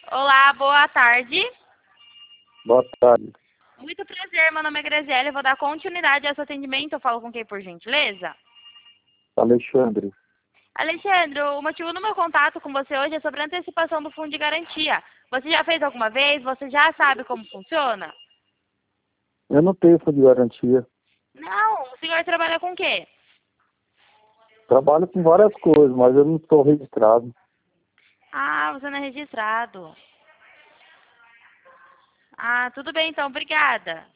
Olá, boa tarde. Boa tarde, Muito prazer, meu nome é Graziele, eu vou dar continuidade ao seu atendimento. Eu falo com quem, por gentileza? Alexandre. Alexandre, o motivo do meu contato com você hoje é sobre a antecipação do fundo de garantia. Você já fez alguma vez? Você já sabe como funciona? Eu não tenho fundo de garantia. Não, o senhor trabalha com o quê? Trabalho com várias coisas, mas eu não estou registrado. Ah, você não é registrado. Ah, tudo bem então, obrigada.